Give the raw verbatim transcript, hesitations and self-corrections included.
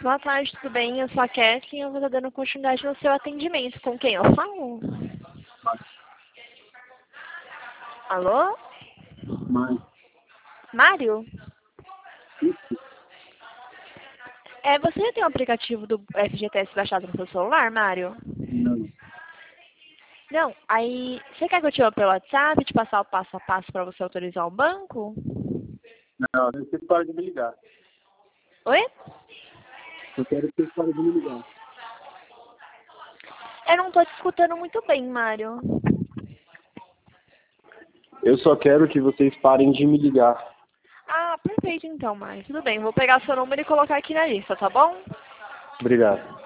Boa tarde, tudo bem? Eu sou a Kathleen, eu vou estar dando continuidade no seu atendimento. Com quem eu falo? Alô? Mas, Mário? isso, É, você já tem o aplicativo do F G T S baixado no seu celular, Mário? não. Não, aí você quer que eu te ame pelo WhatsApp, te passar o passo a passo para você autorizar o banco? Não, você para de me ligar. Oi? Eu quero que você pare de me ligar. Eu não tô te escutando muito bem, Mário. Eu só quero que vocês parem de me ligar. Ah, perfeito então, Mário. Tudo bem, vou pegar seu número e colocar aqui na lista, tá bom? Obrigado.